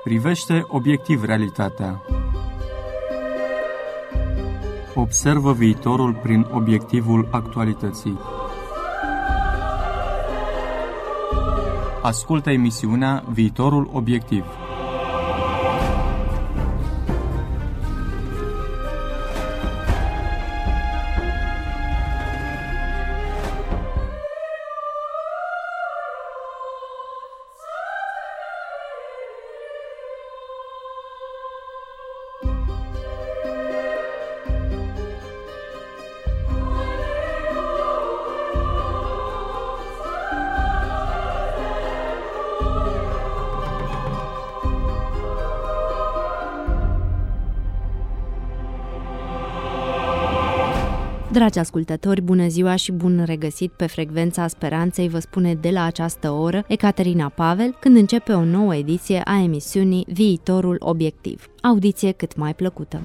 Privește obiectiv realitatea. Observă viitorul prin obiectivul actualității. Ascultă emisiunea Viitorul Obiectiv. Dragi ascultători, bună ziua și bun regăsit pe Frecvența Speranței, vă spune de la această oră Ecaterina Pavel, când începe o nouă ediție a emisiunii Viitorul Obiectiv. Audiție cât mai plăcută!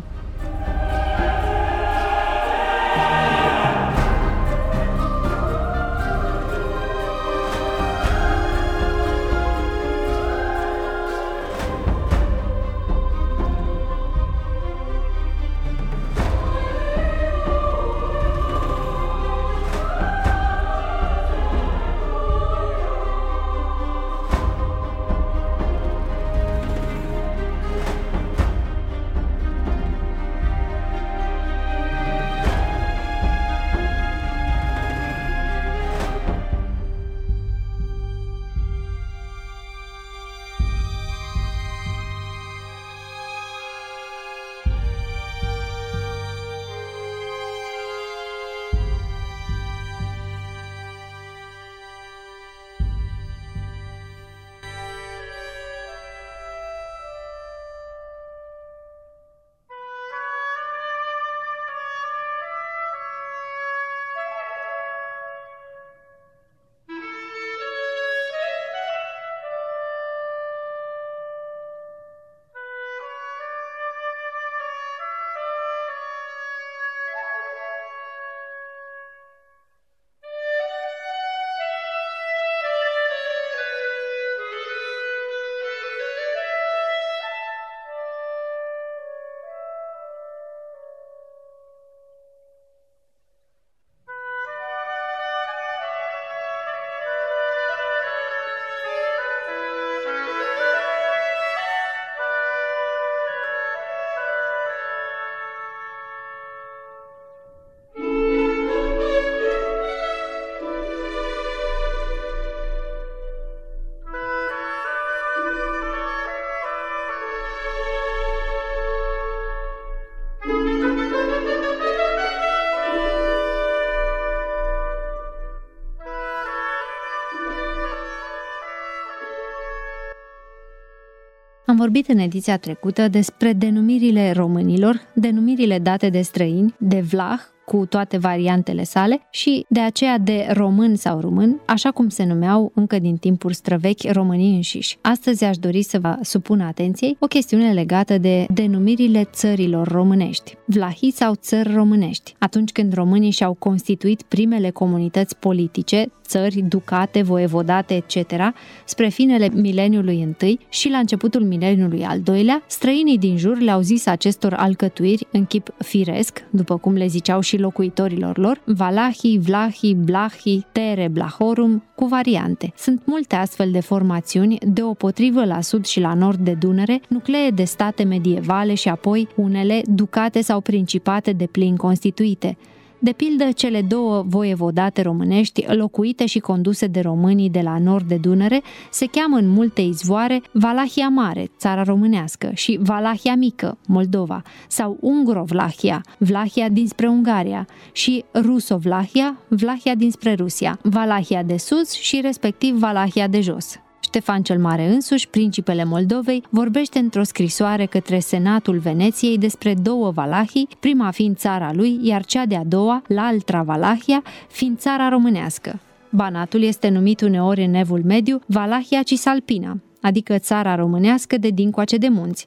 Am vorbit în ediția trecută despre denumirile românilor, denumirile date de străini, de vlah, cu toate variantele sale și de aceea de român sau român, așa cum se numeau încă din timpuri străvechi românii înșiși. Astăzi aș dori să vă supun atenției o chestiune legată de denumirile țărilor românești, vlahii sau țări românești. Atunci când românii și-au constituit primele comunități politice, țări, ducate, voievodate, etc., spre finele mileniului I și la începutul mileniului al doilea, străinii din jur le-au zis acestor alcătuiri în chip firesc, după cum le ziceau și locuitorilor lor, valahii, vlahii, blahii, tere, blahorum, cu variante. Sunt multe astfel de formațiuni, deopotrivă la sud și la nord de Dunăre, nuclee de state medievale și apoi unele ducate sau principate deplin constituite. De pildă, cele două voievodate românești, locuite și conduse de românii de la nord de Dunăre, se cheamă în multe izvoare Valahia Mare, țara românească, și Valahia Mică, Moldova, sau Ungro-Vlahia, Vlahia dinspre Ungaria, și Ruso-Vlahia, Vlahia dinspre Rusia, Valahia de sus și respectiv Valahia de jos. Ștefan cel Mare însuși, principele Moldovei, vorbește într-o scrisoare către Senatul Veneției despre două Valahii, prima fiind țara lui, iar cea de-a doua, la Altra Valahia, fiind țara românească. Banatul este numit uneori în Evul Mediu Valahia Cisalpina, adică țara românească de dincoace de munți,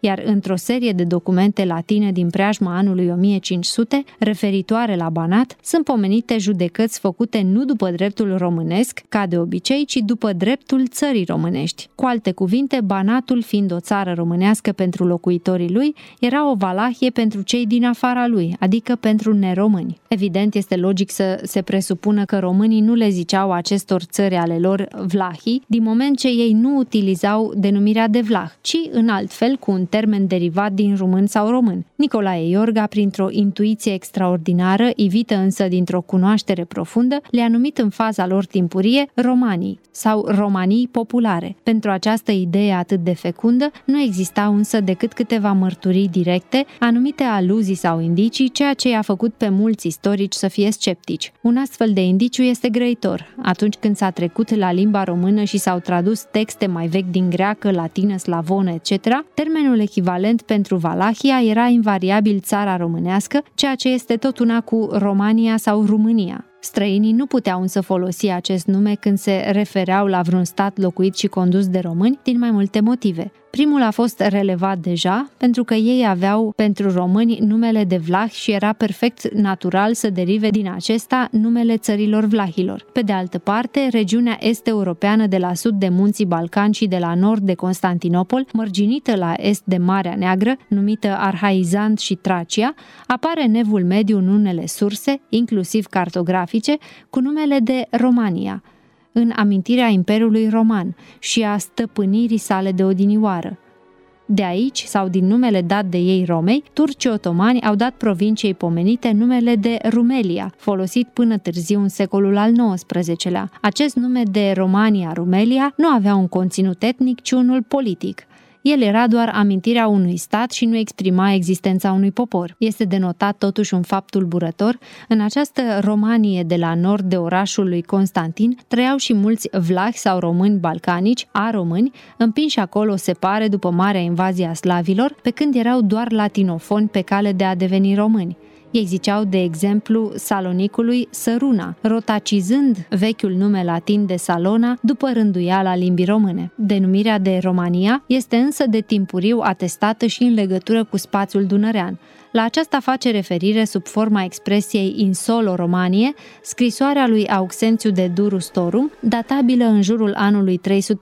iar într-o serie de documente latine din preajma anului 1500, referitoare la Banat, sunt pomenite judecăți făcute nu după dreptul românesc, ca de obicei, ci după dreptul țării românești. Cu alte cuvinte, Banatul, fiind o țară românească pentru locuitorii lui, era o Valahie pentru cei din afara lui, adică pentru neromâni. Evident, este logic să se presupună că românii nu le ziceau acestor țări ale lor vlahii, din moment ce ei nu utilizau denumirea de vlah, ci în alt fel cu un termen derivat din român sau român. Nicolae Iorga, printr-o intuiție extraordinară, ivită însă dintr-o cunoaștere profundă, le-a numit în faza lor timpurie romanii sau romanii populare. Pentru această idee atât de fecundă, nu existau însă decât câteva mărturii directe, anumite aluzii sau indicii, ceea ce i-a făcut pe mulți istorici să fie sceptici. Un astfel de indiciu este grăitor. Atunci când s-a trecut la limba română și s-au tradus texte mai vechi din greacă, latină, slavonă, etc., termenul echivalent pentru Valahia era invariabil țara românească, ceea ce este tot una cu Romania sau România. Străinii nu puteau însă folosi acest nume când se refereau la vreun stat locuit și condus de români, din mai multe motive. Primul a fost relevat deja, pentru că ei aveau pentru români numele de vlah și era perfect natural să derive din acesta numele țărilor vlahilor. Pe de altă parte, regiunea est-europeană de la sud de munții Balcani și de la nord de Constantinopol, mărginită la est de Marea Neagră, numită Arhaizant și Tracia, apare în Evul Mediu în unele surse, inclusiv cartografice, cu numele de Romania, în amintirea Imperiului Roman și a stăpânirii sale de odinioară. De aici, sau din numele dat de ei Romei, turcii otomani au dat provinciei pomenite numele de Rumelia, folosit până târziu în secolul al XIX-lea. Acest nume de Romania-Rumelia nu avea un conținut etnic, ci unul politic. El era doar amintirea unui stat și nu exprima existența unui popor. Este denotat totuși un fapt tulburător. În această Romanie de la nord de orașul lui Constantin trăiau și mulți vlahi sau români balcanici, aromâni, împinși acolo separe după marea invazie a slavilor, pe când erau doar latinofoni pe cale de a deveni români. Ei ziceau, de exemplu, Salonicului Săruna, rotacizând vechiul nume latin de Salona după rânduiala limbii române. Denumirea de Romania este însă de timpuriu atestată și în legătură cu spațiul dunărean. La aceasta face referire sub forma expresiei in solo Romanie, scrisoarea lui Auxențiu de Durustorum, databilă în jurul anului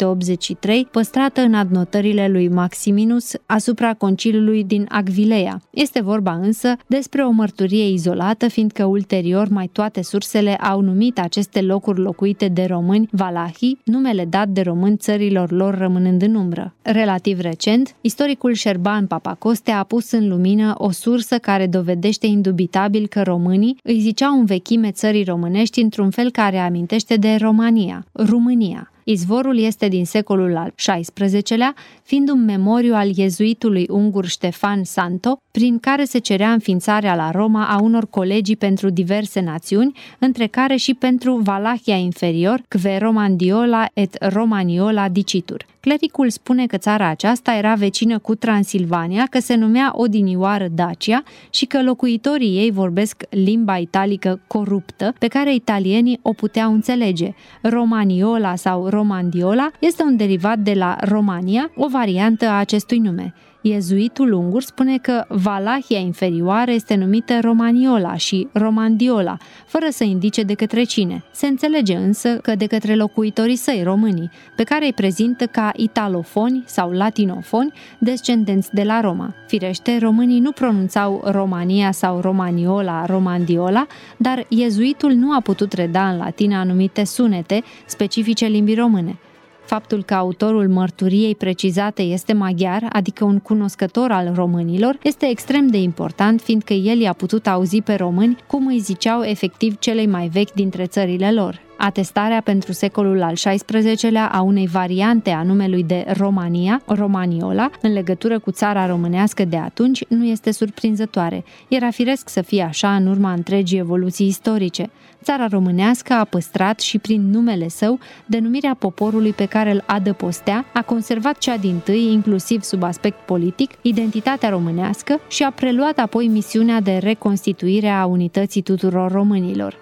383, păstrată în adnotările lui Maximinus asupra conciliului din Agvilea. Este vorba însă despre o mărturie izolată, fiindcă ulterior mai toate sursele au numit aceste locuri locuite de români valahii, numele dat de români țărilor lor rămânând în umbră. Relativ recent, istoricul Șerban Papacoste a pus în lumină o sursă care dovedește indubitabil că românii îi ziceau în vechime țării românești într-un fel care amintește de România, România. Izvorul este din secolul al XVI-lea, fiind un memoriu al iezuitului ungur Ștefan Santo, prin care se cerea înființarea la Roma a unor colegii pentru diverse națiuni, între care și pentru Valahia inferior, Kve Romandiola et Romaniola dicitur. Clericul spune că țara aceasta era vecină cu Transilvania, că se numea odinioară Dacia și că locuitorii ei vorbesc limba italică coruptă, pe care italienii o puteau înțelege. Romaniola sau Romandiola este un derivat de la Romania, o variantă a acestui nume. Iezuitul ungur spune că Valahia inferioară este numită Romaniola și Romandiola, fără să indice de către cine. Se înțelege însă că de către locuitorii săi românii, pe care îi prezintă ca italofoni sau latinofoni, descendenți de la Roma. Firește, românii nu pronunțau Romania sau Romaniola, Romandiola, dar iezuitul nu a putut reda în latină anumite sunete specifice limbii române. Faptul că autorul mărturiei precizate este maghiar, adică un cunoscător al românilor, este extrem de important, fiindcă el i-a putut auzi pe români cum îi ziceau efectiv celei mai vechi dintre țările lor. Atestarea pentru secolul al XVI-lea a unei variante a numelui de Romania, Romaniola, în legătură cu țara românească de atunci, nu este surprinzătoare. Era firesc să fie așa în urma întregii evoluții istorice. Țara românească a păstrat și prin numele său denumirea poporului pe care îl adăpostea, a conservat cea dintâi, inclusiv sub aspect politic, identitatea românească și a preluat apoi misiunea de reconstituire a unității tuturor românilor.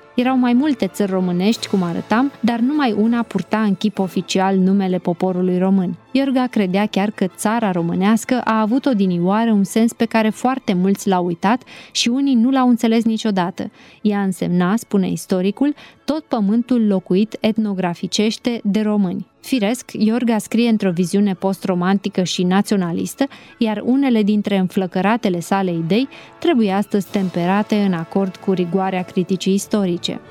Erau mai multe țări românești, cum arătam, dar numai una purta în chip oficial numele poporului român. Iorga credea chiar că țara românească a avut odinioară un sens pe care foarte mulți l-au uitat și unii nu l-au înțeles niciodată. Ea însemna, spune istoricul, tot pământul locuit etnograficește de români. Firesc, Iorga scrie într-o viziune post-romantică și naționalistă, iar unele dintre înflăcăratele sale idei trebuie astăzi temperate în acord cu rigoarea criticii istorice.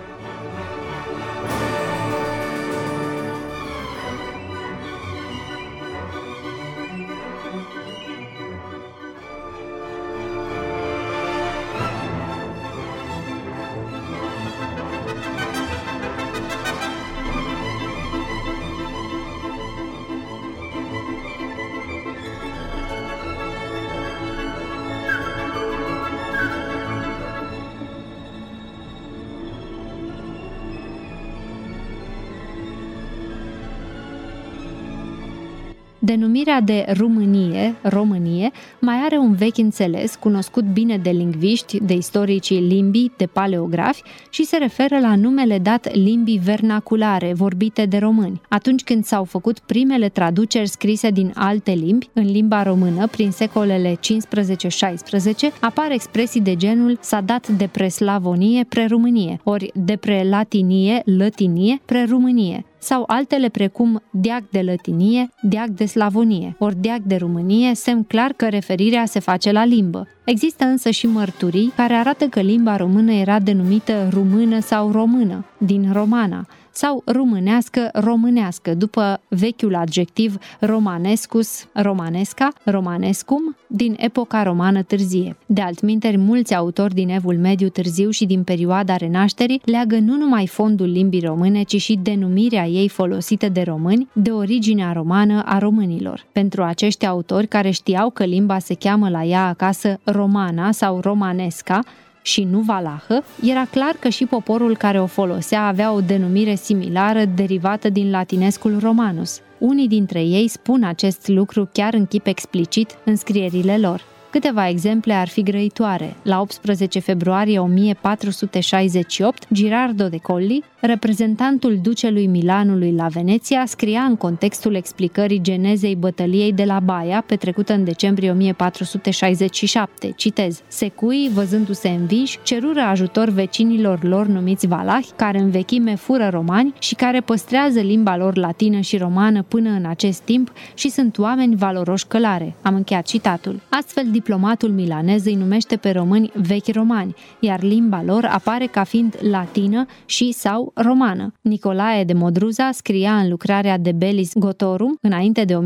Denumirea de Românie, mai are un vechi înțeles, cunoscut bine de lingviști, de istoricii limbii, de paleografi și se referă la numele dat limbii vernaculare, vorbite de români. Atunci când s-au făcut primele traduceri scrise din alte limbi, în limba română, prin secolele 15-16, apar expresii de genul s-a dat de pre-slavonie pre-rumânie, ori de pre-latinie, lătinie, pre-rumânie, sau altele precum deag de lătinie, deag de slavonie, ori deag de Românie, semn clar că referirea se face la limbă. Există însă și mărturii care arată că limba română era denumită rumână sau română, din romana, sau românească, după vechiul adjectiv romanescus, romanesca, romanescum, din epoca romană târzie. De altminteri, mulți autori din Evul Mediu târziu și din perioada Renașterii leagă nu numai fondul limbii române, ci și denumirea ei folosită de români de originea romană a românilor. Pentru acești autori care știau că limba se cheamă la ea acasă romana sau romanesca, și nu valahă, era clar că și poporul care o folosea avea o denumire similară derivată din latinescul romanus. Unii dintre ei spun acest lucru chiar în chip explicit în scrierile lor. Câteva exemple ar fi grăitoare. La 18 februarie 1468, Girardo de Colli, reprezentantul ducelui Milanului la Veneția, scria în contextul explicării genezei bătăliei de la Baia, petrecută în decembrie 1467. Citez: secui, văzându-se învinși, cerură ajutor vecinilor lor numiți valahi, care în vechime fură romani și care păstrează limba lor latină și romană până în acest timp și sunt oameni valoroși călare. Am încheiat citatul. Astfel, diplomatul milanez îi numește pe români vechi romani, iar limba lor apare ca fiind latină și sau romană. Nicolae de Modruza scria în lucrarea De Bellis Gotorum, înainte de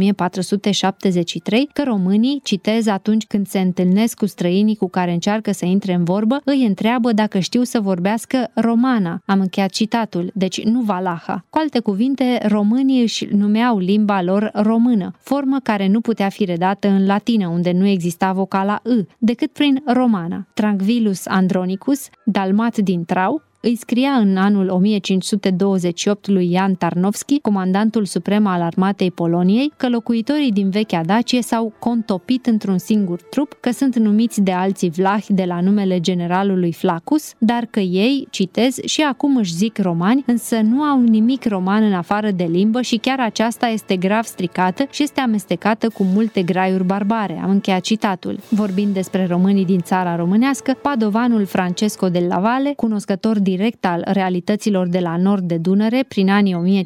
1473, că românii, citez, atunci când se întâlnesc cu străinii cu care încearcă să intre în vorbă, îi întreabă dacă știu să vorbească romana. Am încheiat citatul, deci nu valaha. Cu alte cuvinte, românii își numeau limba lor română, formă care nu putea fi redată în latină, unde nu exista vocala î, decât prin romana. Tranquillus Andronicus, dalmat din Trau, îi scria în anul 1528 lui Jan Tarnowski, comandantul suprem al armatei Poloniei, că locuitorii din vechea Dacie s-au contopit într-un singur trup, că sunt numiți de alții vlahi de la numele generalului Flaccus, dar că ei, citez, și acum își zic romani, însă nu au nimic roman în afară de limbă și chiar aceasta este grav stricată și este amestecată cu multe graiuri barbare. Am încheiat citatul. Vorbind despre românii din țara românească, padovanul Francesco del Lavalle, cunoscător direct al realităților de la nord de Dunăre, prin anii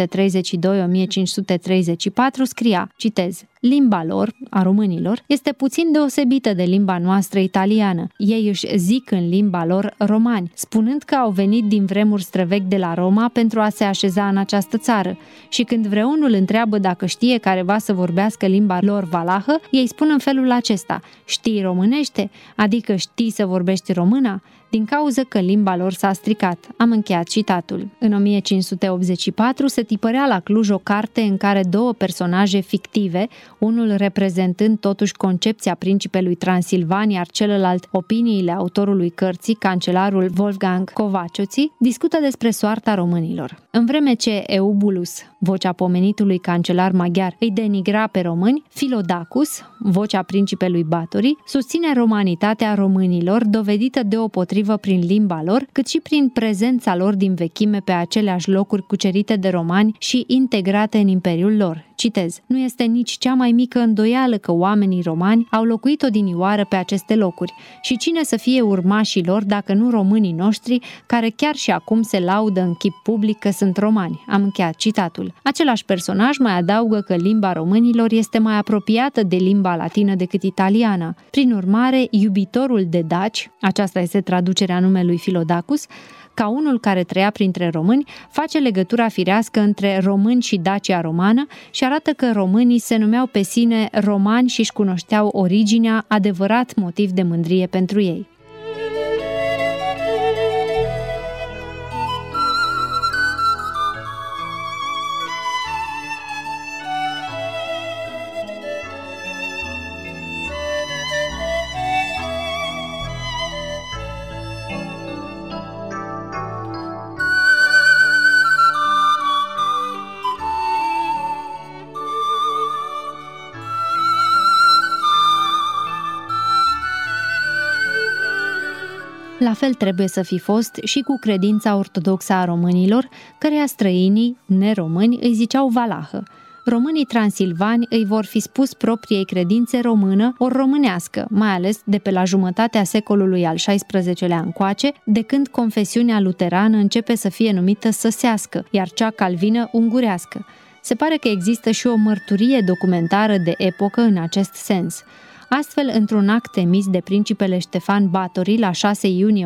1532-1534, scria, citez: limba lor, a românilor, este puțin deosebită de limba noastră italiană. Ei își zic în limba lor romani, spunând că au venit din vremuri străvechi de la Roma pentru a se așeza în această țară. Și când vreunul întreabă dacă știe careva să vorbească limba lor valahă, ei spun în felul acesta: știi românește? Adică știi să vorbești româna? Din cauză că limba lor s-a stricat. Am încheiat citatul. În 1584 se tipărea la Cluj o carte în care două personaje fictive, unul reprezentând totuși concepția principelui Transilvan, iar celălalt opiniile autorului cărții, cancelarul Wolfgang Kovácsy, discută despre soarta românilor. În vreme ce Eubulus, vocea pomenitului cancelar maghiar, îi denigra pe români, Philodacus, vocea principelui Báthory, susține romanitatea românilor, dovedită deopotrivă prin limba lor, cât și prin prezența lor din vechime pe aceleași locuri cucerite de romani și integrate în imperiul lor. Citez: nu este nici cea mai mică îndoială că oamenii romani au locuit odinioară pe aceste locuri și cine să fie urmașii lor dacă nu românii noștri, care chiar și acum se laudă în chip public că sunt romani. Am încheiat citatul. Același personaj mai adaugă că limba românilor este mai apropiată de limba latină decât italiana. Prin urmare, iubitorul de daci, aceasta este traducerea numelui Philodacus, ca unul care trăia printre români, face legătura firească între români și Dacia romană și arată că românii se numeau pe sine romani și își cunoșteau originea, adevărat motiv de mândrie pentru ei. La fel trebuie să fi fost și cu credința ortodoxă a românilor, căreia străinii, neromâni, îi ziceau valahă. Românii transilvani îi vor fi spus propriei credințe română ori românească, mai ales de pe la jumătatea secolului al XVI-lea încoace, de când confesiunea luterană începe să fie numită săsească, iar cea calvină ungurească. Se pare că există și o mărturie documentară de epocă în acest sens. Astfel, într-un act emis de principele Ștefan Báthory la 6 iunie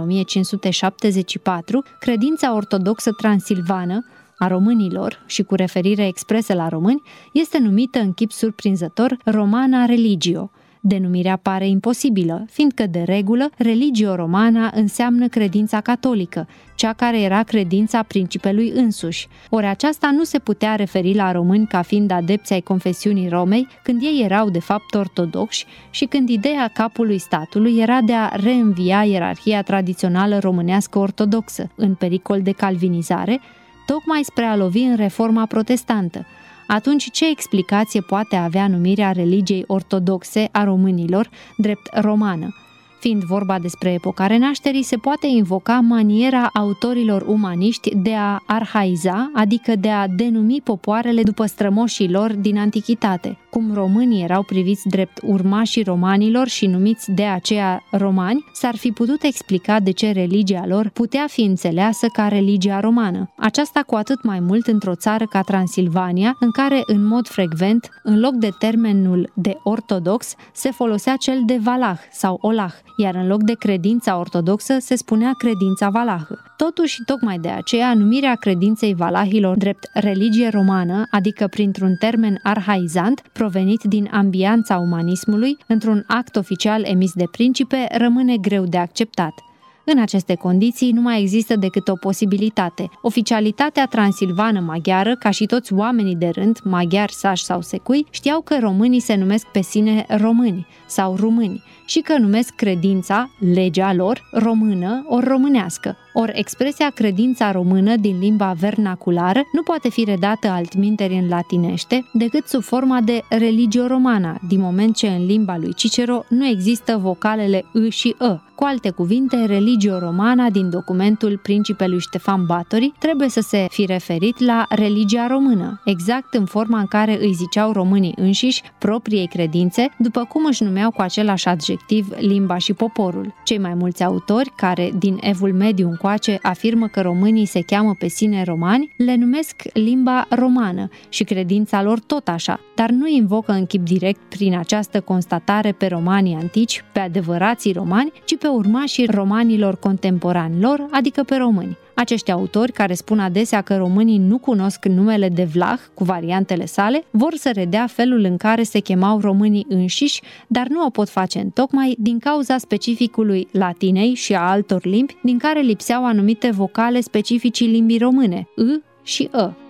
1574, credința ortodoxă transilvană a românilor, și cu referire expresă la români, este numită în chip surprinzător Romana Religio. Denumirea pare imposibilă, fiindcă, de regulă, religio romana înseamnă credința catolică, cea care era credința principelui însuși. Ori aceasta nu se putea referi la români ca fiind adepți ai confesiunii Romei, când ei erau de fapt ortodoxi și când ideea capului statului era de a reînvia ierarhia tradițională românească ortodoxă, în pericol de calvinizare, tocmai spre a lovi în reforma protestantă. Atunci, ce explicație poate avea numirea religiei ortodoxe a românilor drept romană? Fiind vorba despre epoca renașterii, se poate invoca maniera autorilor umaniști de a arhaiza, adică de a denumi popoarele după strămoșii lor din antichitate. Cum românii erau priviți drept urmașii romanilor și numiți de aceea romani, s-ar fi putut explica de ce religia lor putea fi înțeleasă ca religia romană. Aceasta cu atât mai mult într-o țară ca Transilvania, în care, în mod frecvent, în loc de termenul de ortodox, se folosea cel de valah sau olah, iar în loc de credința ortodoxă se spunea credința valahă. Totuși, tocmai de aceea, numirea credinței valahilor drept religie romană, adică printr-un termen arhaizant, provenit din ambianța umanismului, într-un act oficial emis de principe, rămâne greu de acceptat. În aceste condiții nu mai există decât o posibilitate. Oficialitatea transilvană maghiară, ca și toți oamenii de rând, maghiari, sași sau secui, știau că românii se numesc pe sine români sau rumâni și că numesc credința, legea lor, română ori românească. Ori expresia credința română din limba vernaculară nu poate fi redată altminteri în latinește decât sub forma de religio romana, din moment ce în limba lui Cicero nu există vocalele î și ă. Cu alte cuvinte, religio romana din documentul principelui Ștefan Báthory trebuie să se fi referit la religia română, exact în forma în care îi ziceau românii înșiși propriei credințe, după cum își numeau cu același adjectiv limba și poporul. Cei mai mulți autori, care din Evul Mediu încoace afirmă că românii se cheamă pe sine romani, le numesc limba romană și credința lor tot așa, dar nu invocă în chip direct prin această constatare pe romanii antici, pe adevărații romani, ci pe urmașii romanilor contemporani lor, adică pe români. Acești autori, care spun adesea că românii nu cunosc numele de Vlah cu variantele sale, vor să redea felul în care se chemau românii înșiși, dar nu o pot face întocmai din cauza specificului latinei și a altor limbi, din care lipseau anumite vocale specificii limbii române, î și ă.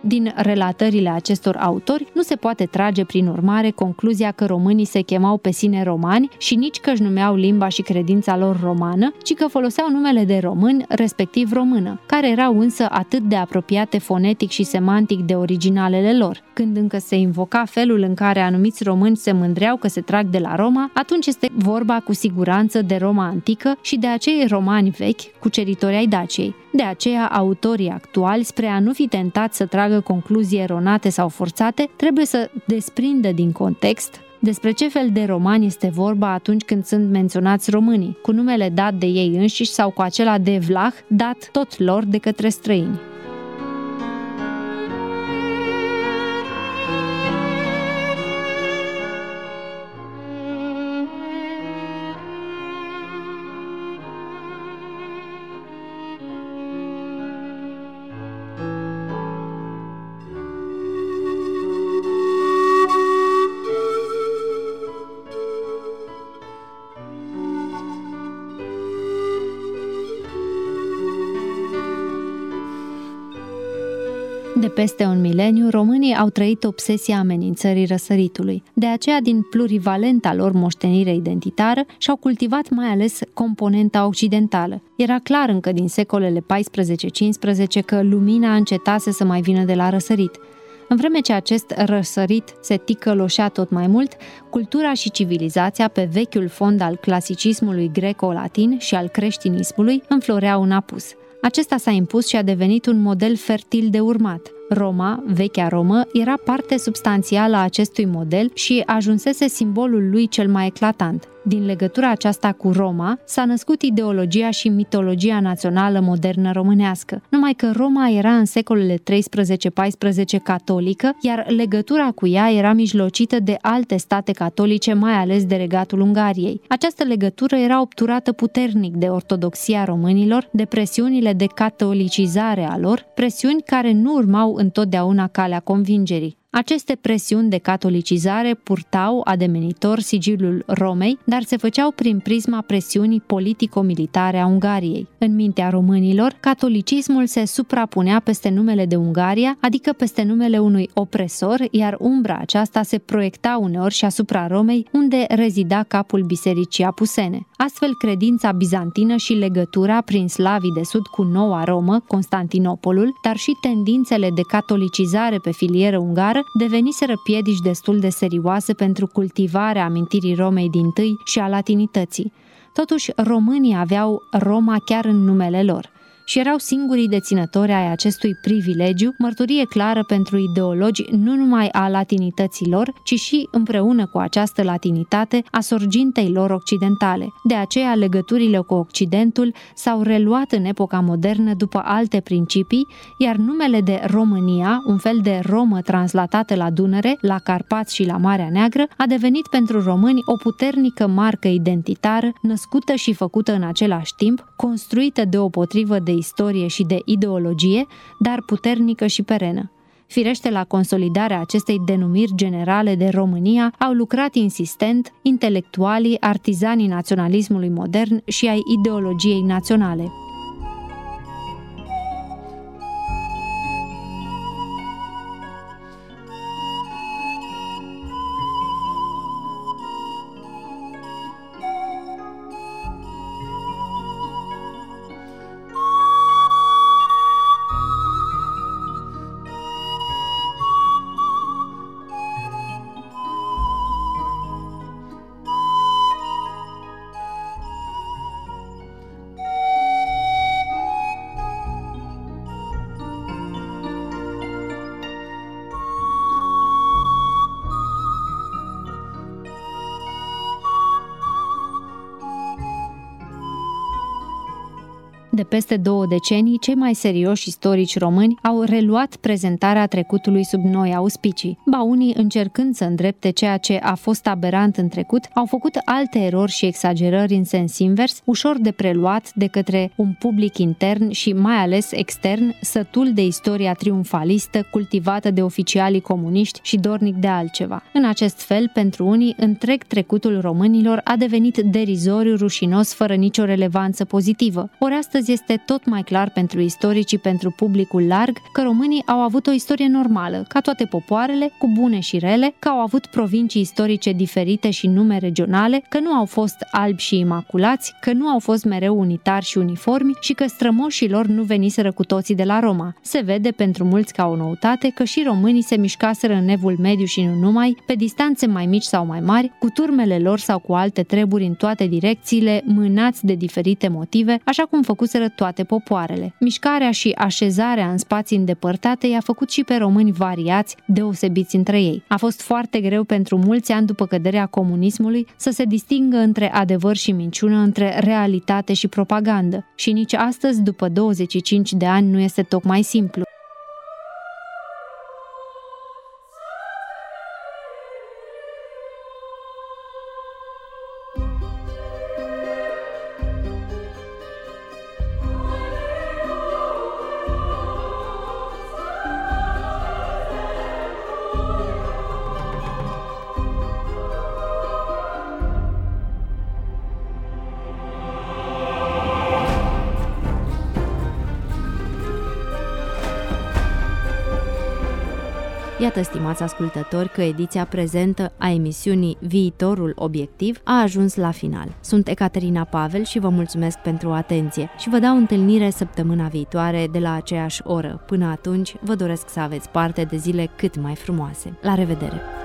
din relatările acestor autori, nu se poate trage prin urmare concluzia că românii se chemau pe sine romani și nici că își numeau limba și credința lor romană, ci că foloseau numele de român, respectiv română, care erau însă atât de apropiate fonetic și semantic de originalele lor. Când încă se invoca felul în care anumiți români se mândreau că se trag de la Roma, atunci este vorba cu siguranță de Roma antică și de acei romani vechi, cuceritori ai Daciei. De aceea, autorii actuali, spre a nu fi tentați să tragă concluzii eronate sau forțate, trebuie să desprindă din context despre ce fel de romani este vorba atunci când sunt menționați românii, cu numele dat de ei înșiși sau cu acela de vlah dat tot lor de către străini. De peste un mileniu, românii au trăit obsesia amenințării răsăritului. De aceea, din plurivalenta lor moștenire identitară, și-au cultivat mai ales componenta occidentală. Era clar încă din secolele 14-15 că lumina încetase să mai vină de la răsărit. În vreme ce acest răsărit se ticăloșea tot mai mult, cultura și civilizația pe vechiul fond al clasicismului greco-latin și al creștinismului înfloreau în apus. Acesta s-a impus și a devenit un model fertil de urmat. Roma, vechea Romă, era parte substanțială a acestui model și ajunsese simbolul lui cel mai eclatant. Din legătura aceasta cu Roma s-a născut ideologia și mitologia națională modernă românească, numai că Roma era în secolele 13-14 catolică, iar legătura cu ea era mijlocită de alte state catolice, mai ales de Regatul Ungariei. Această legătură era obturată puternic de ortodoxia românilor, de presiunile de catolicizare a lor, presiuni care nu urmau întotdeauna calea convingerii. Aceste presiuni de catolicizare purtau ademenitor sigiliul Romei, dar se făceau prin prisma presiunii politico-militare a Ungariei. În mintea românilor, catolicismul se suprapunea peste numele de Ungaria, adică peste numele unui opresor, iar umbra aceasta se proiecta uneori și asupra Romei, unde rezida capul bisericii apusene. Astfel, credința bizantină și legătura prin slavii de sud cu noua Romă, Constantinopolul, dar și tendințele de catolicizare pe filieră ungară, deveniseră piedici destul de serioase pentru cultivarea amintirii Romei dintâi și a latinității. Totuși, românii aveau Roma chiar în numele lor și erau singurii deținători ai acestui privilegiu, mărturie clară pentru ideologi nu numai a latinităților, ci și, împreună cu această latinitate, a sorgintei lor occidentale. De aceea, legăturile cu Occidentul s-au reluat în epoca modernă după alte principii, iar numele de România, un fel de Romă translatată la Dunăre, la Carpați și la Marea Neagră, a devenit pentru români o puternică marcă identitară, născută și făcută în același timp, construită deopotrivă de istorie și de ideologie, dar puternică și perenă. Firește, la consolidarea acestei denumiri generale de România au lucrat insistent intelectualii, artizanii naționalismului modern și ai ideologiei naționale. De peste 2 decenii, cei mai serioși istorici români au reluat prezentarea trecutului sub noi auspicii. Ba unii, încercând să îndrepte ceea ce a fost aberant în trecut, au făcut alte erori și exagerări în sens invers, ușor de preluat de către un public intern și mai ales extern, sătul de istoria triumfalistă cultivată de oficialii comuniști și dornic de altceva. În acest fel, pentru unii, întreg trecutul românilor a devenit derizoriu, rușinos, fără nicio relevanță pozitivă. Ori astăzi Astăzi este tot mai clar pentru istorici și pentru publicul larg că românii au avut o istorie normală, ca toate popoarele, cu bune și rele, că au avut provincii istorice diferite și nume regionale, că nu au fost albi și imaculați, că nu au fost mereu unitari și uniformi și că strămoșii lor nu veniseră cu toții de la Roma. Se vede pentru mulți ca o noutate că și românii se mișcaseră în Evul Mediu și nu numai, pe distanțe mai mici sau mai mari, cu turmele lor sau cu alte treburi în toate direcțiile, mânați de diferite motive, așa cum făcuseră toate popoarele. Mișcarea și așezarea în spații îndepărtate i-a făcut și pe români variați, deosebiți între ei. A fost foarte greu pentru mulți ani după căderea comunismului să se distingă între adevăr și minciună, între realitate și propagandă. Și nici astăzi, după 25 de ani, nu este tocmai simplu. Iată, stimați ascultători, că ediția prezentă a emisiunii Viitorul Obiectiv a ajuns la final. Sunt Ecaterina Pavel și vă mulțumesc pentru atenție și vă dau întâlnire săptămâna viitoare de la aceeași oră. Până atunci, vă doresc să aveți parte de zile cât mai frumoase. La revedere!